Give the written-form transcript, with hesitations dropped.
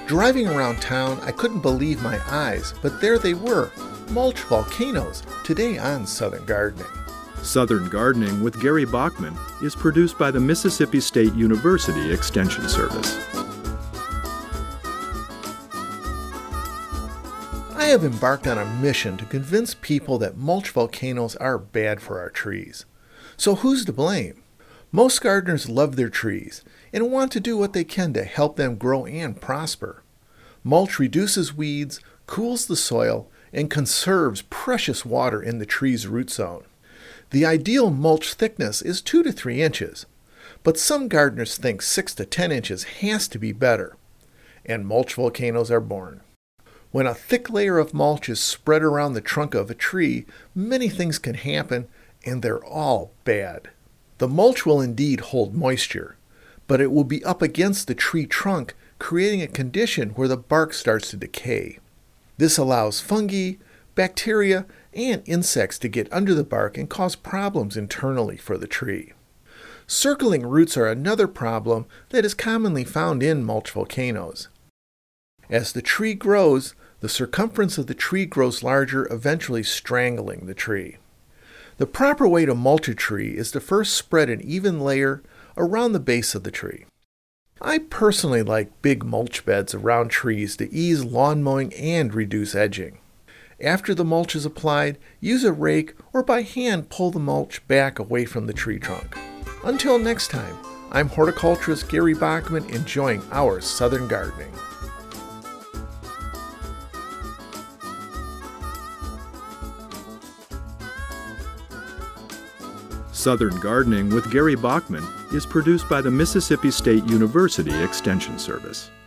Driving around town, I couldn't believe my eyes, but there they were, mulch volcanoes, today on Southern Gardening. Southern Gardening with Gary Bachman is produced by the Mississippi State University Extension Service. I have embarked on a mission to convince people that mulch volcanoes are bad for our trees. So who's to blame? Most gardeners love their trees and want to do what they can to help them grow and prosper. Mulch reduces weeds, cools the soil, and conserves precious water in the tree's root zone. The ideal mulch thickness is 2 to 3 inches, but some gardeners think 6 to 10 inches has to be better, and mulch volcanoes are born. When a thick layer of mulch is spread around the trunk of a tree, many things can happen, and they're all bad. The mulch will indeed hold moisture, but it will be up against the tree trunk, creating a condition where the bark starts to decay. This allows fungi, bacteria, and insects to get under the bark and cause problems internally for the tree. Circling roots are another problem that is commonly found in mulch volcanoes. As the tree grows, the circumference of the tree grows larger, eventually strangling the tree. The proper way to mulch a tree is to first spread an even layer around the base of the tree. I personally like big mulch beds around trees to ease lawn mowing and reduce edging. After the mulch is applied, use a rake or by hand pull the mulch back away from the tree trunk. Until next time, I'm horticulturist Gary Bachman enjoying our Southern Gardening. Southern Gardening with Gary Bachman is produced by the Mississippi State University Extension Service.